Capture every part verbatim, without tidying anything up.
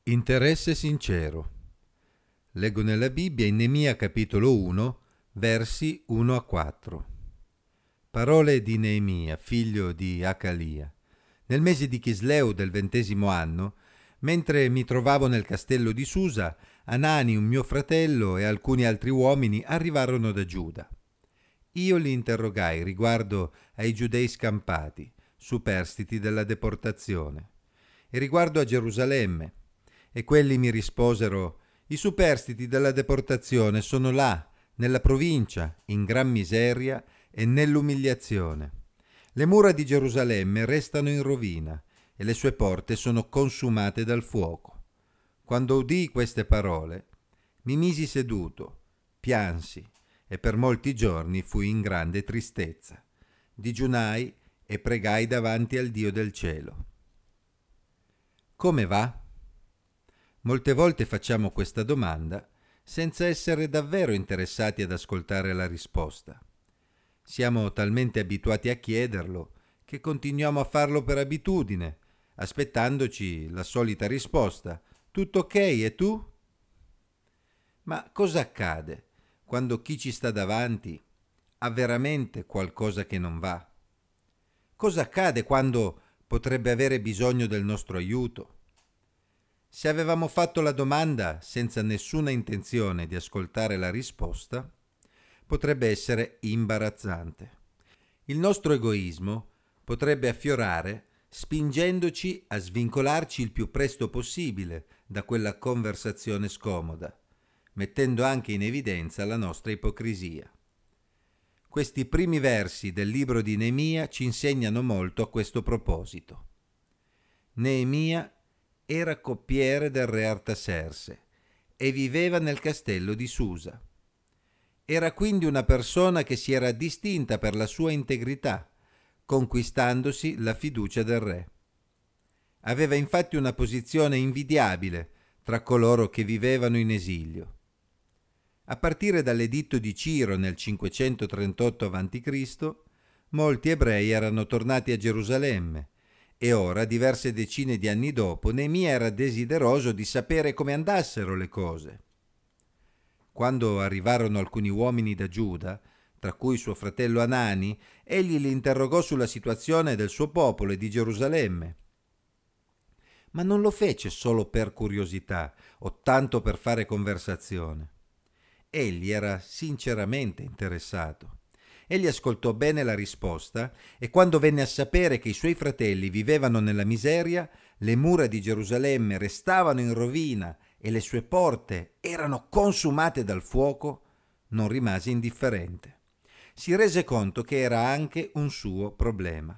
Interesse sincero. Leggo nella Bibbia in Neemia capitolo uno, versi uno a quattro. Parole di Neemia, figlio di Acalia. Nel mese di Chisleu del ventesimo anno, mentre mi trovavo nel castello di Susa, Anani, un mio fratello, e alcuni altri uomini arrivarono da Giuda. Io li interrogai riguardo ai giudei scampati, superstiti della deportazione, e riguardo a Gerusalemme. E quelli mi risposero: i superstiti della deportazione sono là, nella provincia, in gran miseria e nell'umiliazione. Le mura di Gerusalemme restano in rovina e le sue porte sono consumate dal fuoco. Quando udii queste parole, mi misi seduto, piansi e per molti giorni fui in grande tristezza. Digiunai e pregai davanti al Dio del cielo. Come va? Molte volte facciamo questa domanda senza essere davvero interessati ad ascoltare la risposta. Siamo talmente abituati a chiederlo che continuiamo a farlo per abitudine, aspettandoci la solita risposta: tutto ok e tu? Ma cosa accade quando chi ci sta davanti ha veramente qualcosa che non va? Cosa accade quando potrebbe avere bisogno del nostro aiuto? Se avevamo fatto la domanda senza nessuna intenzione di ascoltare la risposta, potrebbe essere imbarazzante. Il nostro egoismo potrebbe affiorare spingendoci a svincolarci il più presto possibile da quella conversazione scomoda, mettendo anche in evidenza la nostra ipocrisia. Questi primi versi del libro di Neemia ci insegnano molto a questo proposito. Neemia era coppiere del re Artaserse e viveva nel castello di Susa. Era quindi una persona che si era distinta per la sua integrità, conquistandosi la fiducia del re. Aveva infatti una posizione invidiabile tra coloro che vivevano in esilio. A partire dall'editto di Ciro nel cinquecentotrentotto avanti Cristo, molti ebrei erano tornati a Gerusalemme e ora, diverse decine di anni dopo, Neemia era desideroso di sapere come andassero le cose. Quando arrivarono alcuni uomini da Giuda, tra cui suo fratello Anani, egli li interrogò sulla situazione del suo popolo e di Gerusalemme. Ma non lo fece solo per curiosità o tanto per fare conversazione. Egli era sinceramente interessato. Egli ascoltò bene la risposta e quando venne a sapere che i suoi fratelli vivevano nella miseria, le mura di Gerusalemme restavano in rovina e le sue porte erano consumate dal fuoco, non rimase indifferente. Si rese conto che era anche un suo problema.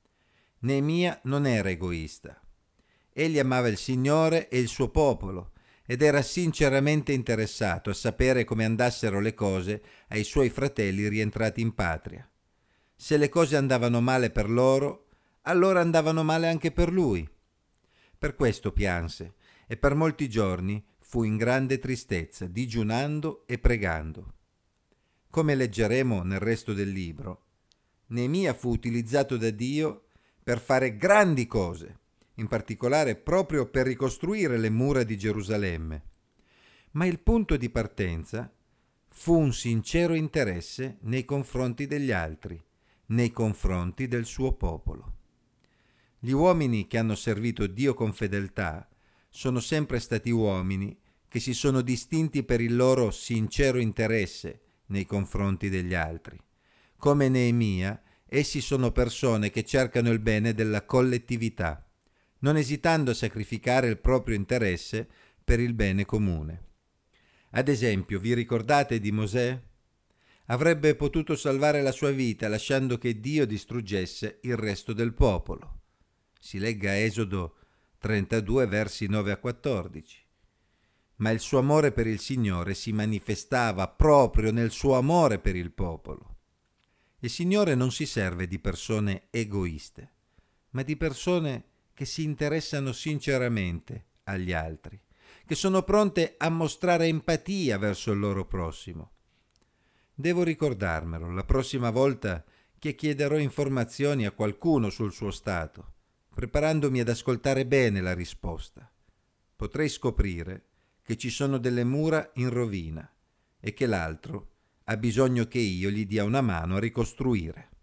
Neemia non era egoista. Egli amava il Signore e il suo popolo ed era sinceramente interessato a sapere come andassero le cose ai suoi fratelli rientrati in patria. Se le cose andavano male per loro, allora andavano male anche per lui. Per questo pianse e per molti giorni fu in grande tristezza, digiunando e pregando. Come leggeremo nel resto del libro, Neemia fu utilizzato da Dio per fare grandi cose, in particolare proprio per ricostruire le mura di Gerusalemme. Ma il punto di partenza fu un sincero interesse nei confronti degli altri, nei confronti del suo popolo. Gli uomini che hanno servito Dio con fedeltà sono sempre stati uomini che si sono distinti per il loro sincero interesse nei confronti degli altri. Come Neemia, essi sono persone che cercano il bene della collettività, non esitando a sacrificare il proprio interesse per il bene comune. Ad esempio, vi ricordate di Mosè? Avrebbe potuto salvare la sua vita lasciando che Dio distruggesse il resto del popolo. Si legga Esodo trentadue, versi nove a quattordici. Ma il suo amore per il Signore si manifestava proprio nel suo amore per il popolo. Il Signore non si serve di persone egoiste, ma di persone che si interessano sinceramente agli altri, che sono pronte a mostrare empatia verso il loro prossimo. Devo ricordarmelo la prossima volta che chiederò informazioni a qualcuno sul suo stato, preparandomi ad ascoltare bene la risposta. potrei scoprire che ci sono delle mura in rovina e che l'altro ha bisogno che io gli dia una mano a ricostruire.